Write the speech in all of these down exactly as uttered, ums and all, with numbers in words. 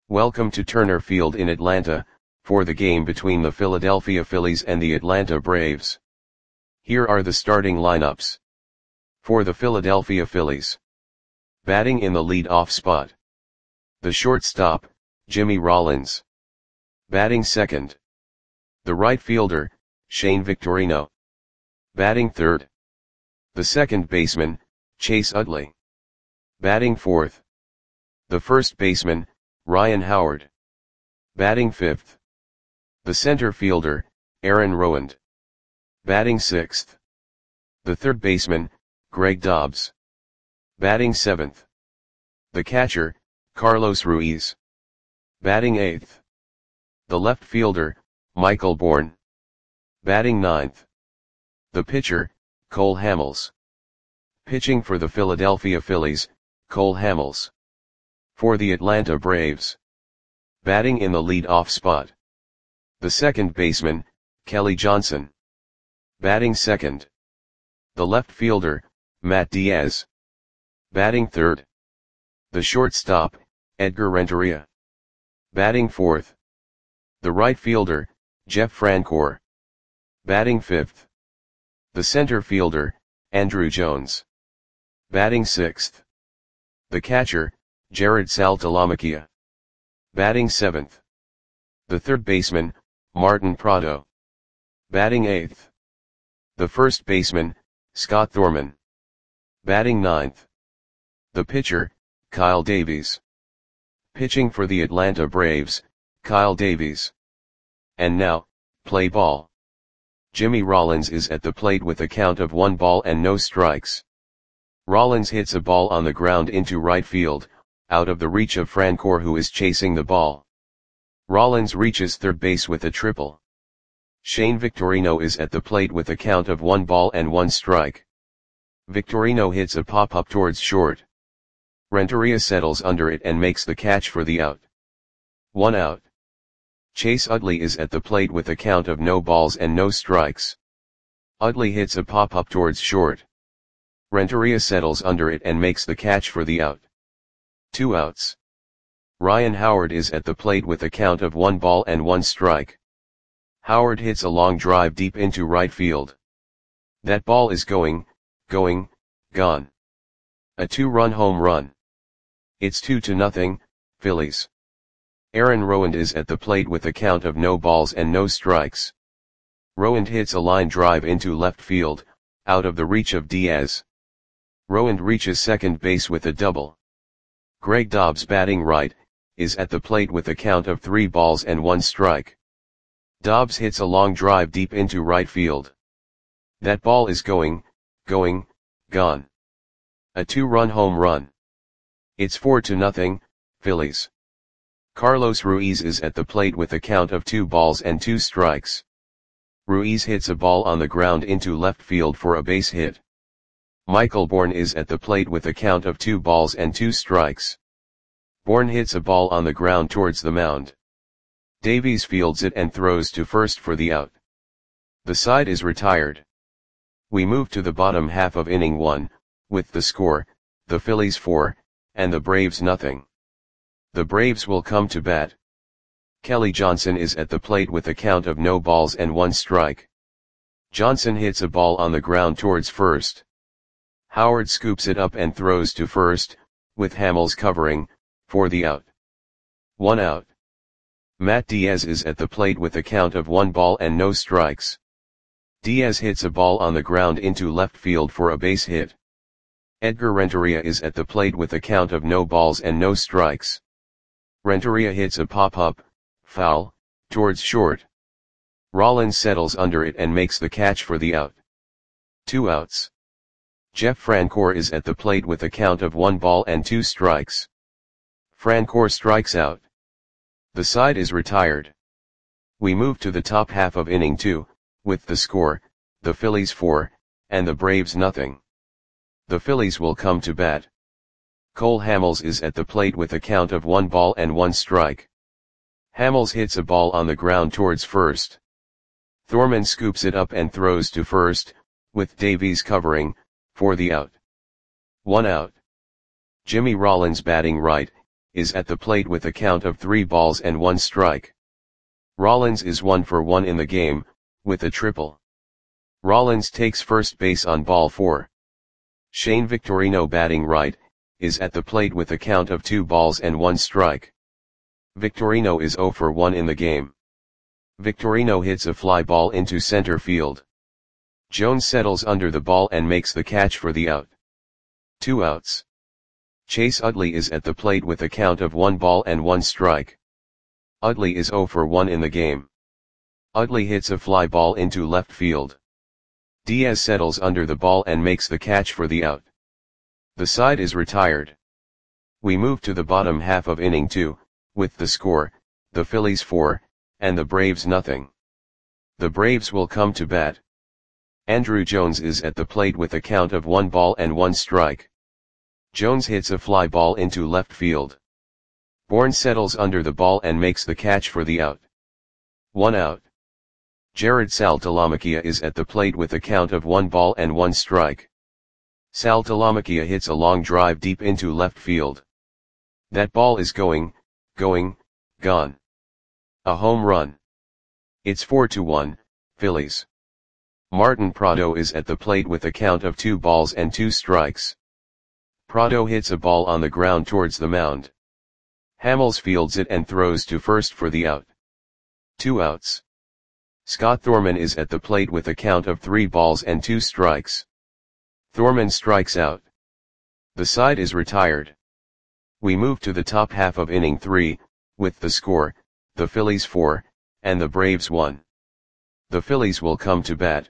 Welcome to Turner Field in Atlanta, for the game between the Philadelphia Phillies and the Atlanta Braves. Here are the starting lineups. For the Philadelphia Phillies. Batting in the lead-off spot. The shortstop, Jimmy Rollins. Batting second. The right fielder, Shane Victorino. Batting third. The second baseman, Chase Utley. Batting fourth. The first baseman, Ryan Howard. Batting fifth. The center fielder, Aaron Rowand. Batting sixth. The third baseman, Greg Dobbs. Batting seventh. The catcher, Carlos Ruiz. Batting eighth. The left fielder, Michael Bourn. Batting ninth. The pitcher, Cole Hamels. Pitching for the Philadelphia Phillies, Cole Hamels. For the Atlanta Braves. Batting in the lead-off spot. The second baseman, Kelly Johnson. Batting second. The left fielder, Matt Diaz. Batting third. The shortstop, Edgar Renteria. Batting fourth. The right fielder, Jeff Francoeur. Batting fifth. The center fielder, Andruw Jones. Batting sixth. The catcher, Jared Saltalamacchia. Batting seventh. The third baseman, Martin Prado. Batting eighth. The first baseman, Scott Thorman. Batting ninth. The pitcher, Kyle Davies. Pitching for the Atlanta Braves, Kyle Davies. And now, play ball. Jimmy Rollins is at the plate with a count of one ball and no strikes. Rollins hits a ball on the ground into right field, out of the reach of Francoeur, who is chasing the ball. Rollins reaches third base with a triple. Shane Victorino is at the plate with a count of one ball and one strike. Victorino hits a pop-up towards short. Renteria settles under it and makes the catch for the out. One out. Chase Utley is at the plate with a count of no balls and no strikes. Utley hits a pop-up towards short. Renteria settles under it and makes the catch for the out. Two outs. Ryan Howard is at the plate with a count of one ball and one strike. Howard hits a long drive deep into right field. That ball is going, going, gone. A two-run home run. It's two to nothing, Phillies. Aaron Rowand is at the plate with a count of no balls and no strikes. Rowand hits a line drive into left field, out of the reach of Diaz. Rowand reaches second base with a double. Greg Dobbs, batting right, is at the plate with a count of three balls and one strike. Dobbs hits a long drive deep into right field. That ball is going, going, gone. A two-run home run. It's four to nothing, Phillies. Carlos Ruiz is at the plate with a count of two balls and two strikes. Ruiz hits a ball on the ground into left field for a base hit. Michael Bourn is at the plate with a count of two balls and two strikes. Bourn hits a ball on the ground towards the mound. Davies fields it and throws to first for the out. The side is retired. We move to the bottom half of inning one, with the score, the Phillies four, and the Braves nothing. The Braves will come to bat. Kelly Johnson is at the plate with a count of no balls and one strike. Johnson hits a ball on the ground towards first. Howard scoops it up and throws to first, with Hamels covering, for the out. One out. Matt Diaz is at the plate with a count of one ball and no strikes. Diaz hits a ball on the ground into left field for a base hit. Edgar Renteria is at the plate with a count of no balls and no strikes. Renteria hits a pop-up, foul, towards short. Rollins settles under it and makes the catch for the out. Two outs. Jeff Francoeur is at the plate with a count of one ball and two strikes. Francoeur strikes out. The side is retired. We move to the top half of inning two, with the score, the Phillies four, and the Braves nothing. The Phillies will come to bat. Cole Hamels is at the plate with a count of one ball and one strike. Hamels hits a ball on the ground towards first. Thorman scoops it up and throws to first, with Davies covering, for the out. One out. Jimmy Rollins, batting right, is at the plate with a count of three balls and one strike. Rollins is one for one in the game, with a triple. Rollins takes first base on ball four. Shane Victorino, batting right, is at the plate with a count of two balls and one strike. Victorino is zero for one in the game. Victorino hits a fly ball into center field. Jones settles under the ball and makes the catch for the out. Two outs. Chase Utley is at the plate with a count of one ball and one strike. Utley is zero for one in the game. Utley hits a fly ball into left field. Diaz settles under the ball and makes the catch for the out. The side is retired. We move to the bottom half of inning two, with the score, the Phillies four, and the Braves nothing. The Braves will come to bat. Andruw Jones is at the plate with a count of one ball and one strike. Jones hits a fly ball into left field. Bourne settles under the ball and makes the catch for the out. One out. Jared Saltalamacchia is at the plate with a count of one ball and one strike. Saltalamacchia hits a long drive deep into left field. That ball is going, going, gone. A home run. It's four to one, Phillies. Martin Prado is at the plate with a count of two balls and two strikes. Prado hits a ball on the ground towards the mound. Hamels fields it and throws to first for the out. Two outs. Scott Thorman is at the plate with a count of three balls and two strikes. Thorman strikes out. The side is retired. We move to the top half of inning three, with the score, the Phillies four, and the Braves one. The Phillies will come to bat.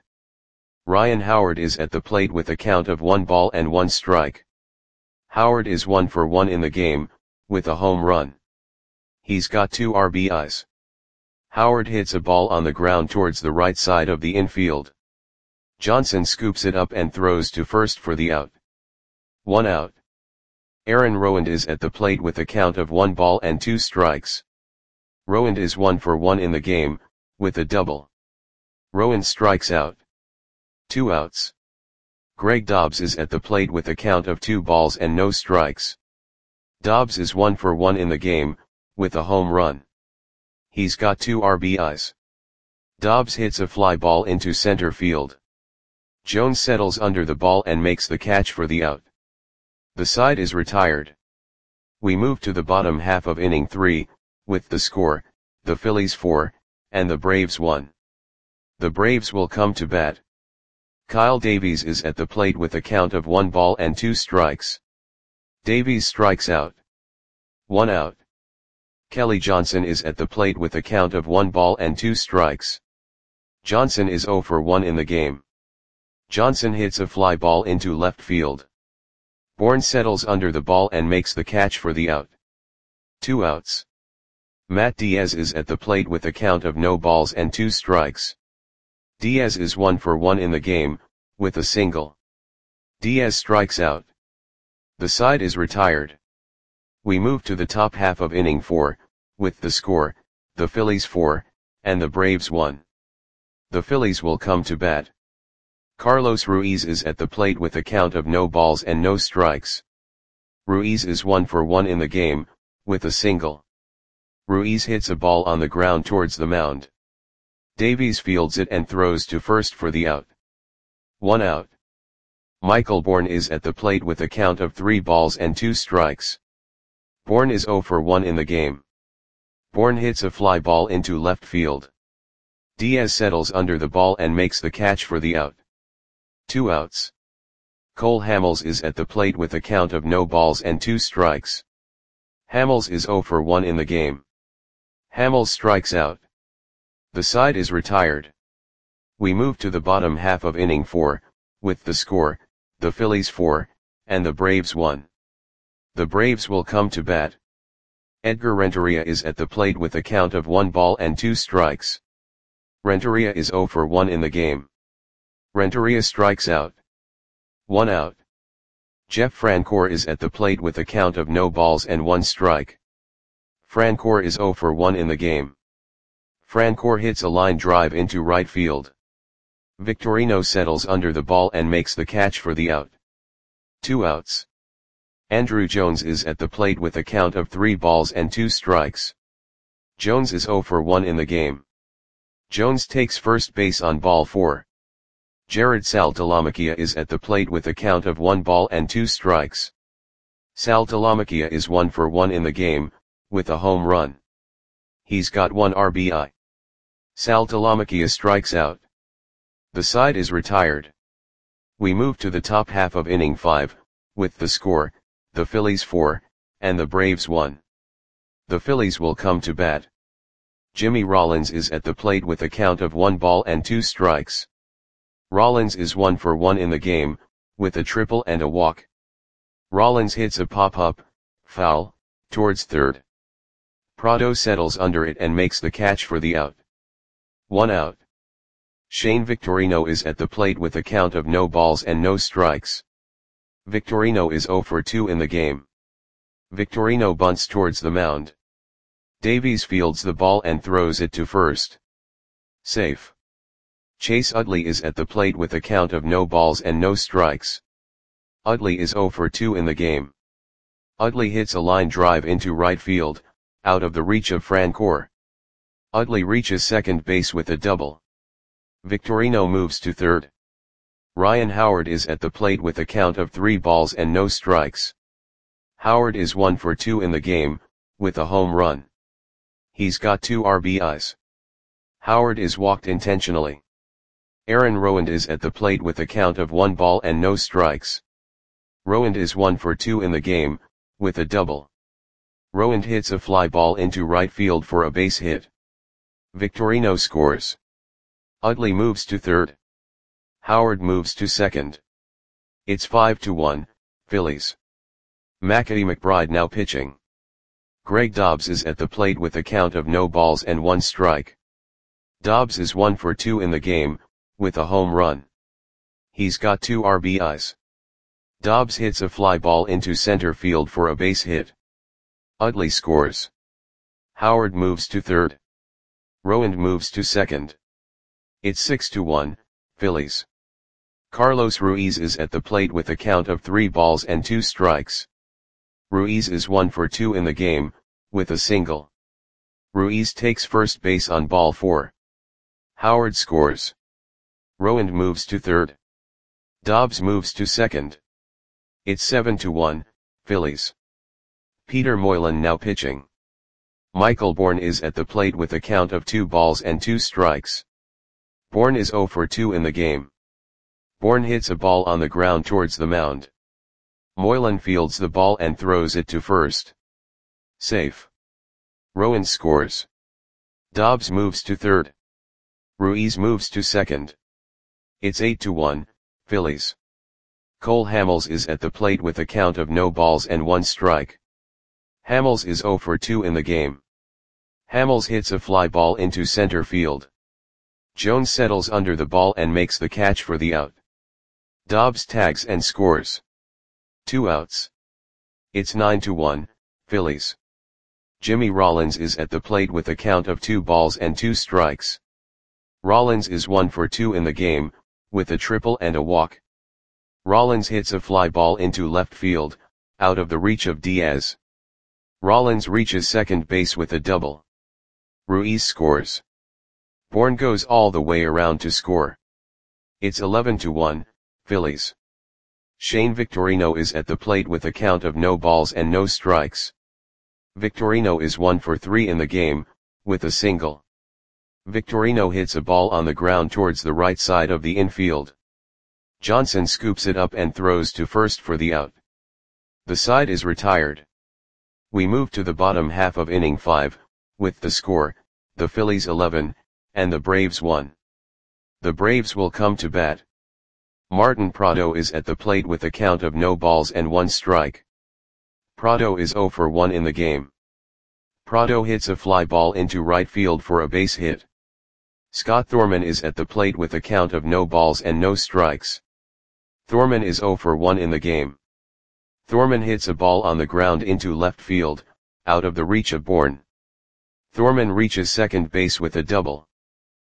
Ryan Howard is at the plate with a count of one ball and one strike. Howard is one for one in the game, with a home run. He's got two R B Is. Howard hits a ball on the ground towards the right side of the infield. Johnson scoops it up and throws to first for the out. One out. Aaron Rowand is at the plate with a count of one ball and two strikes. Rowand is one for one in the game, with a double. Rowand strikes out. Two outs. Greg Dobbs is at the plate with a count of two balls and no strikes. Dobbs is one for one in the game, with a home run. He's got two R B Is. Dobbs hits a fly ball into center field. Jones settles under the ball and makes the catch for the out. The side is retired. We move to the bottom half of inning three, with the score, the Phillies four, and the Braves one. The Braves will come to bat. Kyle Davies is at the plate with a count of one ball and two strikes. Davies strikes out. One out. Kelly Johnson is at the plate with a count of one ball and two strikes. Johnson is zero for one in the game. Johnson hits a fly ball into left field. Bourne settles under the ball and makes the catch for the out. Two outs. Matt Diaz is at the plate with a count of no balls and two strikes. Diaz is one for one in the game, with a single. Diaz strikes out. The side is retired. We move to the top half of inning four, with the score, the Phillies four, and the Braves one. The Phillies will come to bat. Carlos Ruiz is at the plate with a count of no balls and no strikes. Ruiz is one for one in the game, with a single. Ruiz hits a ball on the ground towards the mound. Davies fields it and throws to first for the out. One out. Michael Bourne is at the plate with a count of three balls and two strikes. Bourne is zero for one in the game. Bourne hits a fly ball into left field. Diaz settles under the ball and makes the catch for the out. Two outs. Cole Hamels is at the plate with a count of no balls and two strikes. Hamels is zero for one in the game. Hamels strikes out. The side is retired. We move to the bottom half of inning four, with the score, the Phillies four, and the Braves one. The Braves will come to bat. Edgar Renteria is at the plate with a count of one ball and two strikes. Renteria is zero for one in the game. Renteria strikes out. One out. Jeff Francoeur is at the plate with a count of no balls and one strike. Francoeur is zero for one in the game. Francoeur hits a line drive into right field. Victorino settles under the ball and makes the catch for the out. Two outs. Andruw Jones is at the plate with a count of three balls and two strikes. Jones is zero for one in the game. Jones takes first base on ball four. Jared Saltalamacchia is at the plate with a count of one ball and two strikes. Saltalamacchia is one for one in the game, with a home run. He's got one R B I. Saltalamacchia strikes out. The side is retired. We move to the top half of inning five, with the score, the Phillies four, and the Braves one. The Phillies will come to bat. Jimmy Rollins is at the plate with a count of one ball and two strikes. Rollins is one for one in the game, with a triple and a walk. Rollins hits a pop-up, foul, towards third. Prado settles under it and makes the catch for the out. One out. Shane Victorino is at the plate with a count of no balls and no strikes. Victorino is zero for two in the game. Victorino bunts towards the mound. Davies fields the ball and throws it to first. Safe. Chase Utley is at the plate with a count of no balls and no strikes. Utley is zero for two in the game. Utley hits a line drive into right field, out of the reach of Francoeur. Utley reaches second base with a double. Victorino moves to third. Ryan Howard is at the plate with a count of three balls and no strikes. Howard is one for two in the game, with a home run. He's got two R B Is. Howard is walked intentionally. Aaron Rowand is at the plate with a count of one ball and no strikes. Rowand is one for two in the game, with a double. Rowand hits a fly ball into right field for a base hit. Victorino scores. Utley moves to third. Howard moves to second. It's five to one, Phillies. Mackie McBride now pitching. Greg Dobbs is at the plate with a count of no balls and one strike. Dobbs is one for two in the game, with a home run. He's got two R B Is. Dobbs hits a fly ball into center field for a base hit. Utley scores. Howard moves to third. Rowand moves to second. It's six to one, Phillies. Carlos Ruiz is at the plate with a count of three balls and two strikes. Ruiz is one for two in the game, with a single. Ruiz takes first base on ball four. Howard scores. Rowand moves to third. Dobbs moves to second. It's seven to one, Phillies. Peter Moylan now pitching. Michael Bourne is at the plate with a count of two balls and two strikes. Bourne is zero for two in the game. Bourne hits a ball on the ground towards the mound. Moylan fields the ball and throws it to first. Safe. Rowand scores. Dobbs moves to third. Ruiz moves to second. It's eight to one, Phillies. Cole Hamels is at the plate with a count of no balls and one strike. Hamels is zero for two in the game. Hamels hits a fly ball into center field. Jones settles under the ball and makes the catch for the out. Dobbs tags and scores. Two outs. It's nine to one, Phillies. Jimmy Rollins is at the plate with a count of two balls and two strikes. Rollins is one for two in the game, with a triple and a walk. Rollins hits a fly ball into left field, out of the reach of Diaz. Rollins reaches second base with a double. Ruiz scores. Bourne goes all the way around to score. It's eleven to one, Phillies. Shane Victorino is at the plate with a count of no balls and no strikes. Victorino is one for three in the game, with a single. Victorino hits a ball on the ground towards the right side of the infield. Johnson scoops it up and throws to first for the out. The side is retired. We move to the bottom half of inning five, with the score, the Phillies eleven, and the Braves one. The Braves will come to bat. Martin Prado is at the plate with a count of no balls and one strike. Prado is zero for one in the game. Prado hits a fly ball into right field for a base hit. Scott Thorman is at the plate with a count of no balls and no strikes. Thorman is zero for one in the game. Thorman hits a ball on the ground into left field, out of the reach of Bourne. Thorman reaches second base with a double.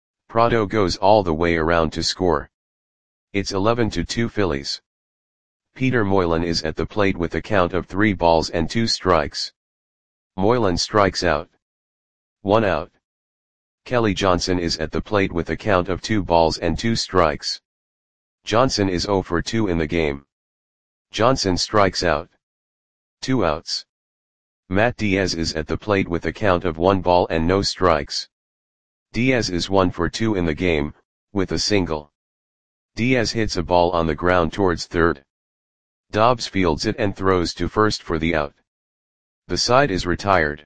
Prado goes all the way around to score. It's eleven to two Phillies. Peter Moylan is at the plate with a count of three balls and two strikes. Moylan strikes out. One out. Kelly Johnson is at the plate with a count of two balls and two strikes. Johnson is zero for two in the game. Johnson strikes out. Two outs. Matt Diaz is at the plate with a count of one ball and no strikes. Diaz is one for two in the game, with a single. Diaz hits a ball on the ground towards third. Dobbs fields it and throws to first for the out. The side is retired.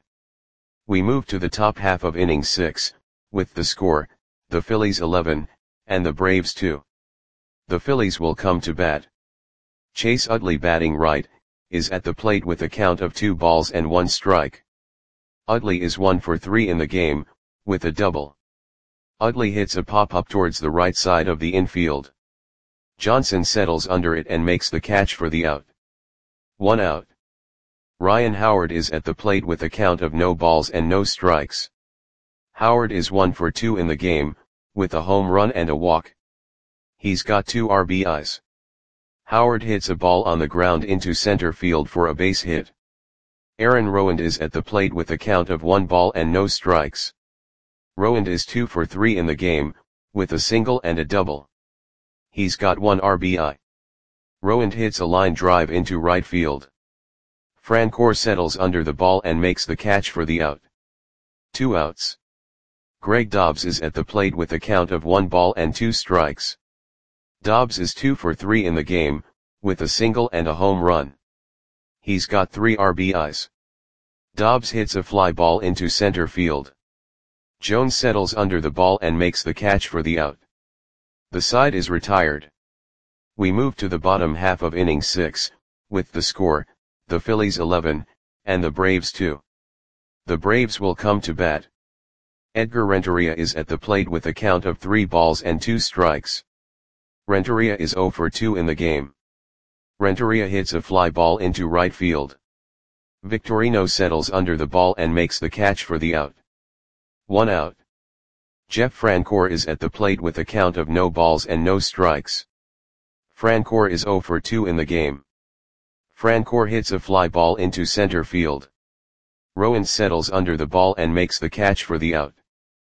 We move to the top half of inning six, with the score, the Phillies eleven, and the Braves two. The Phillies will come to bat. Chase Utley, batting right, is at the plate with a count of two balls and one strike. Utley is one for three in the game, with a double. Utley hits a pop-up towards the right side of the infield. Johnson settles under it and makes the catch for the out. One out. Ryan Howard is at the plate with a count of no balls and no strikes. Howard is one for two in the game, with a home run and a walk. He's got two R B Is. Howard hits a ball on the ground into center field for a base hit. Aaron Rowand is at the plate with a count of one ball and no strikes. Rowand is two for three in the game, with a single and a double. He's got one R B I. Rowand hits a line drive into right field. Francoeur settles under the ball and makes the catch for the out. Two outs. Greg Dobbs is at the plate with a count of one ball and two strikes. Dobbs is two for three in the game, with a single and a home run. He's got three R B Is. Dobbs hits a fly ball into center field. Jones settles under the ball and makes the catch for the out. The side is retired. We move to the bottom half of inning six, with the score, the Phillies eleven, and the Braves two. The Braves will come to bat. Edgar Renteria is at the plate with a count of three balls and two strikes. Renteria is zero for two in the game. Renteria hits a fly ball into right field. Victorino settles under the ball and makes the catch for the out. One out. Jeff Francoeur is at the plate with a count of no balls and no strikes. Francoeur is zero for two in the game. Francoeur hits a fly ball into center field. Rowand settles under the ball and makes the catch for the out.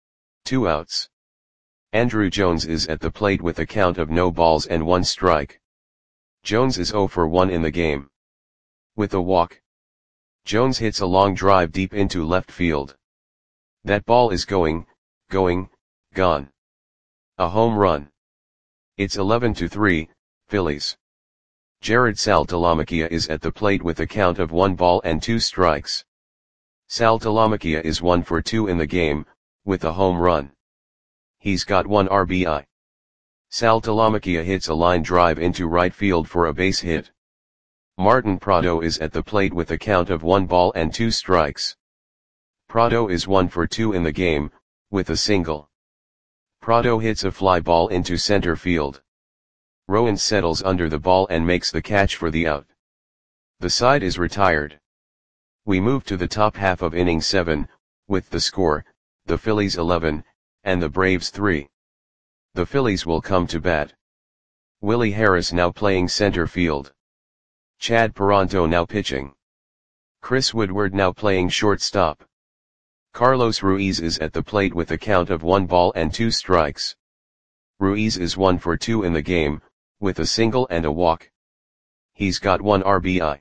Two outs. Andruw Jones is at the plate with a count of no balls and one strike. Jones is zero for one in the game. With a walk. Jones hits a long drive deep into left field. That ball is going, going, gone. A home run. It's eleven to three, Phillies. Jared Saltalamacchia is at the plate with a count of one ball and two strikes. Saltalamacchia is one for two in the game, with a home run. He's got one R B I. Saltalamacchia hits a line drive into right field for a base hit. Martin Prado is at the plate with a count of one ball and two strikes. Prado is one for two in the game, with a single. Prado hits a fly ball into center field. Rowand settles under the ball and makes the catch for the out. The side is retired. We move to the top half of inning seven, with the score, the Phillies eleven, and the Braves three. The Phillies will come to bat. Willie Harris now playing center field. Chad Peranto now pitching. Chris Woodward now playing shortstop. Carlos Ruiz is at the plate with a count of one ball and two strikes. Ruiz is one for two in the game, with a single and a walk. He's got one R B I.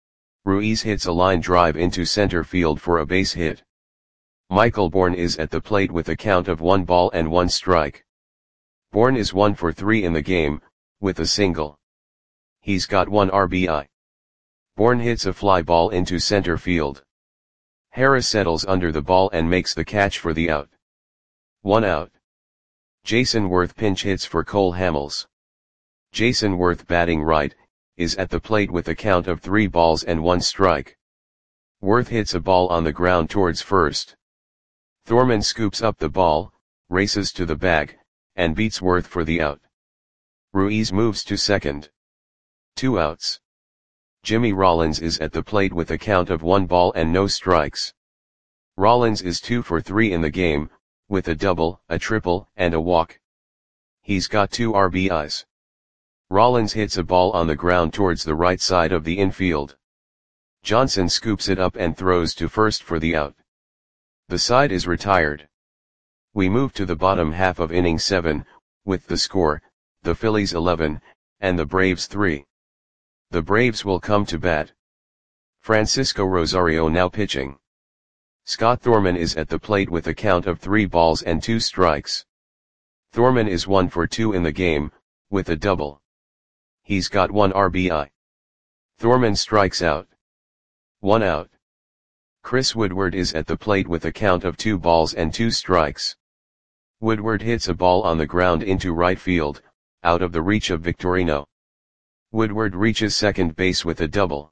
Ruiz hits a line drive into center field for a base hit. Michael Bourn is at the plate with a count of one ball and one strike. Bourn is one for three in the game, with a single. He's got one R B I. Bourn hits a fly ball into center field. Harris settles under the ball and makes the catch for the out. One out. Jason Worth pinch hits for Cole Hamels. Jason Worth, batting right, is at the plate with a count of three balls and one strike. Worth hits a ball on the ground towards first. Thorman scoops up the ball, races to the bag, and beats Worth for the out. Ruiz moves to second. Two outs. Jimmy Rollins is at the plate with a count of one ball and no strikes. Rollins is two for three in the game, with a double, a triple, and a walk. He's got two R B Is. Rollins hits a ball on the ground towards the right side of the infield. Johnson scoops it up and throws to first for the out. The side is retired. We move to the bottom half of inning seven, with the score, the Phillies eleven, and the Braves three. The Braves will come to bat. Francisco Rosario now pitching. Scott Thorman is at the plate with a count of three balls and two strikes. Thorman is one for two in the game, with a double. He's got one R B I. Thorman strikes out. One out. Chris Woodward is at the plate with a count of two balls and two strikes. Woodward hits a ball on the ground into right field, out of the reach of Victorino. Woodward reaches second base with a double.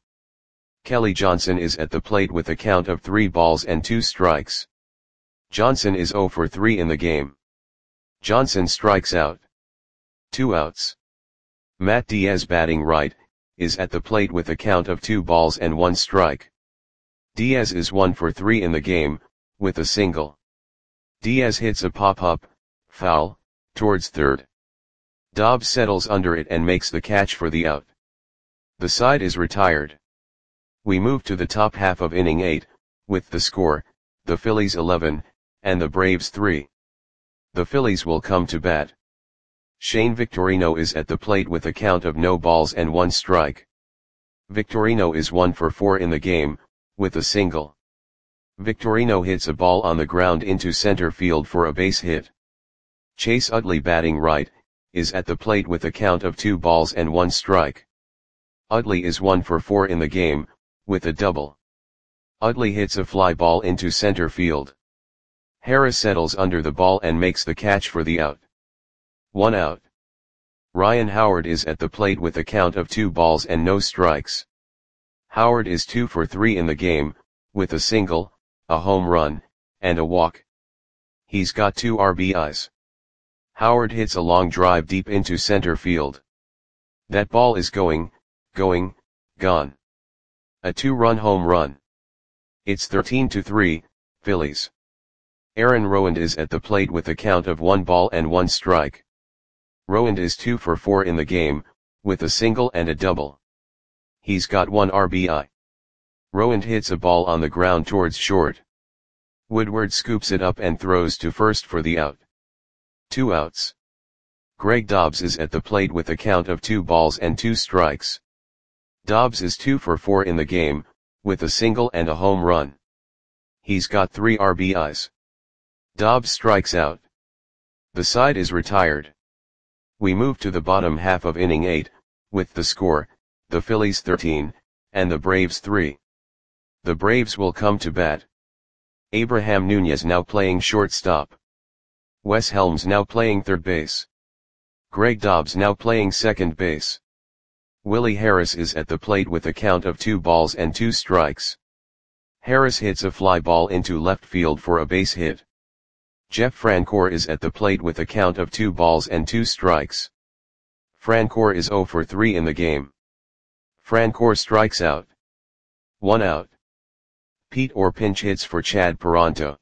Kelly Johnson is at the plate with a count of three balls and two strikes. Johnson is zero for three in the game. Johnson strikes out. Two outs. Matt Diaz, batting right, is at the plate with a count of two balls and one strike. Diaz is one for three in the game, with a single. Diaz hits a pop-up, foul, towards third. Dobbs settles under it and makes the catch for the out. The side is retired. We move to the top half of inning eight, with the score, the Phillies eleven, and the Braves three. The Phillies will come to bat. Shane Victorino is at the plate with a count of no balls and one strike. Victorino is one for four in the game, with a single. Victorino hits a ball on the ground into center field for a base hit. Chase Utley, batting right, is at the plate with a count of two balls and one strike. Utley is one for four in the game, with a double. Utley hits a fly ball into center field. Harris settles under the ball and makes the catch for the out. One out. Ryan Howard is at the plate with a count of two balls and no strikes. Howard is two for three in the game, with a single, a home run, and a walk. He's got two R B Is. Howard hits a long drive deep into center field. That ball is going, going, gone. A two-run home run. It's thirteen to three, Phillies. Aaron Rowand is at the plate with a count of one ball and one strike. Rowand is two for four in the game, with a single and a double. He's got one R B I. Rowand hits a ball on the ground towards short. Woodward scoops it up and throws to first for the out. Two outs. Greg Dobbs is at the plate with a count of two balls and two strikes. Dobbs is two for four in the game, with a single and a home run. He's got three R B Is. Dobbs strikes out. The side is retired. We move to the bottom half of inning eight, with the score, the Phillies thirteen, and the Braves three. The Braves will come to bat. Abraham Nunez now playing shortstop. Wes Helms now playing third base. Greg Dobbs now playing second base. Willie Harris is at the plate with a count of two balls and two strikes. Harris hits a fly ball into left field for a base hit. Jeff Francoeur is at the plate with a count of two balls and two strikes. Francoeur is zero for three in the game. Francoeur strikes out. One out. Pete Orr pinch hits for Chad Perronto.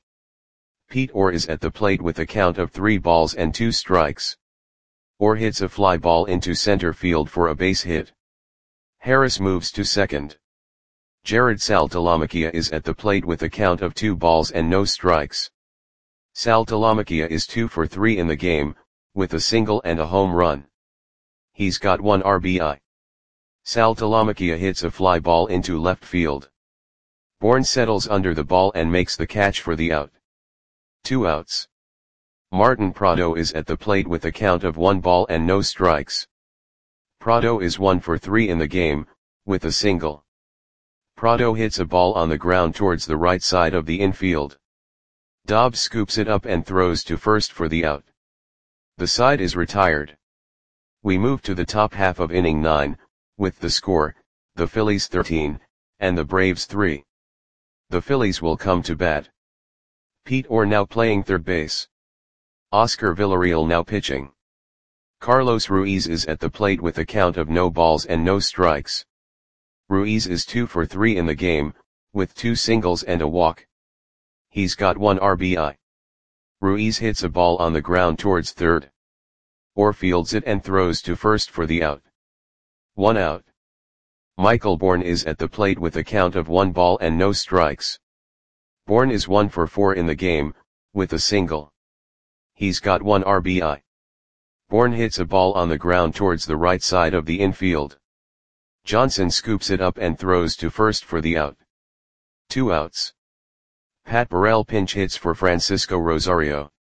Pete Orr is at the plate with a count of three balls and two strikes. Orr hits a fly ball into center field for a base hit. Harris moves to second. Jared Saltalamacchia is at the plate with a count of two balls and no strikes. Saltalamacchia is two for three in the game, with a single and a home run. He's got one R B I. Saltalamacchia hits a fly ball into left field. Bourne settles under the ball and makes the catch for the out. Two outs. Martin Prado is at the plate with a count of one ball and no strikes. Prado is one for three in the game, with a single. Prado hits a ball on the ground towards the right side of the infield. Dobbs scoops it up and throws to first for the out. The side is retired. We move to the top half of inning nine, with the score, the Phillies thirteen, and the Braves three. The Phillies will come to bat. Pete Orr now playing third base. Oscar Villarreal now pitching. Carlos Ruiz is at the plate with a count of no balls and no strikes. Ruiz is two for three in the game, with two singles and a walk. He's got one R B I. Ruiz hits a ball on the ground towards third. Orr fields it and throws to first for the out. One out. Michael Bourne is at the plate with a count of one ball and no strikes. Bourne is one for four in the game, with a single. He's got one R B I. Bourne hits a ball on the ground towards the right side of the infield. Johnson scoops it up and throws to first for the out. Two outs. Pat Burrell pinch hits for Francisco Rosario.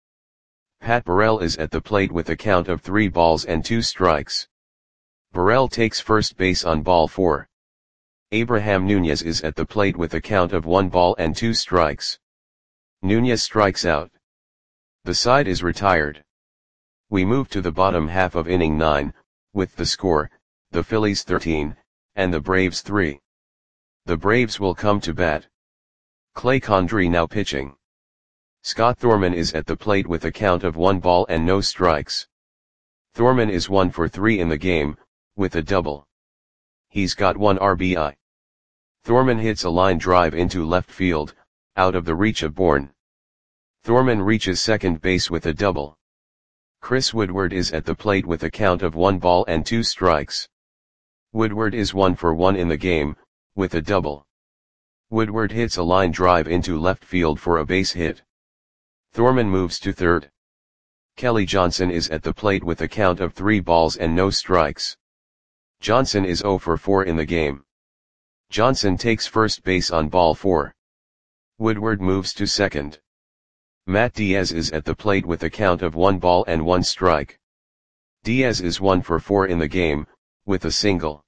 Pat Burrell is at the plate with a count of three balls and two strikes. Burrell takes first base on ball four. Abraham Nunez is at the plate with a count of one ball and two strikes. Nunez strikes out. The side is retired. We move to the bottom half of inning nine, with the score, the Phillies thirteen, and the Braves three. The Braves will come to bat. Clay Condrey now pitching. Scott Thorman is at the plate with a count of one ball and no strikes. Thorman is one for three in the game, with a double. He's got one R B I. Thorman hits a line drive into left field, out of the reach of Bourne. Thorman reaches second base with a double. Chris Woodward is at the plate with a count of one ball and two strikes. Woodward is one for one in the game, with a double. Woodward hits a line drive into left field for a base hit. Thorman moves to third. Kelly Johnson is at the plate with a count of three balls and no strikes. Johnson is zero for four in the game. Johnson takes first base on ball four. Woodward moves to second. Matt Diaz is at the plate with a count of one ball and one strike. Diaz is one for four in the game, with a single.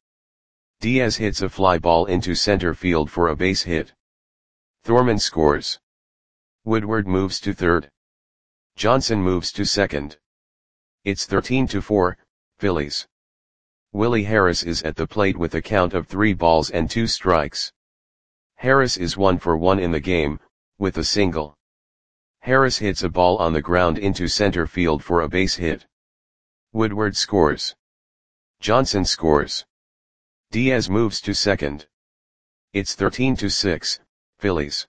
Diaz hits a fly ball into center field for a base hit. Thorman scores. Woodward moves to third. Johnson moves to second. It's thirteen to four, Phillies. Willie Harris is at the plate with a count of three balls and two strikes. Harris is one for one in the game, with a single. Harris hits a ball on the ground into center field for a base hit. Woodward scores. Johnson scores. Diaz moves to second. It's thirteen to six, Phillies.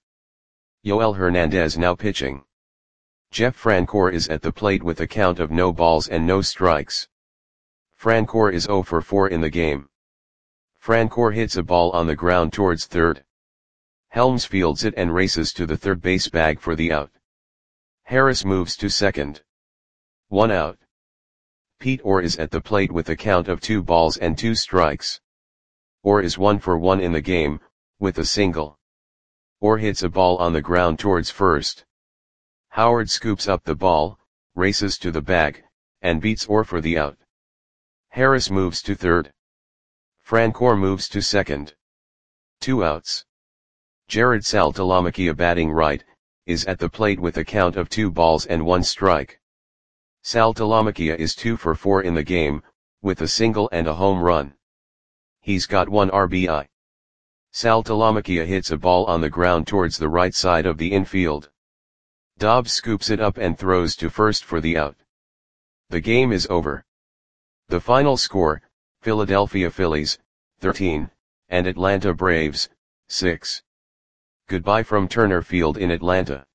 Yoel Hernandez now pitching. Jeff Francoeur is at the plate with a count of no balls and no strikes. Francoeur is zero for four in the game. Francoeur hits a ball on the ground towards third. Helms fields it and races to the third base bag for the out. Harris moves to second. One out. Pete Orr is at the plate with a count of two balls and two strikes. Orr is one for one in the game, with a single. Orr hits a ball on the ground towards first. Howard scoops up the ball, races to the bag, and beats Orr for the out. Harris moves to third. Francoeur moves to second. Two outs. Jared Saltalamacchia batting right, is at the plate with a count of two balls and one strike. Saltalamacchia is two for four in the game, with a single and a home run. He's got one R B I. Saltalamacchia hits a ball on the ground towards the right side of the infield. Dobbs scoops it up and throws to first for the out. The game is over. The final score, Philadelphia Phillies, thirteen, and Atlanta Braves, six. Goodbye from Turner Field in Atlanta.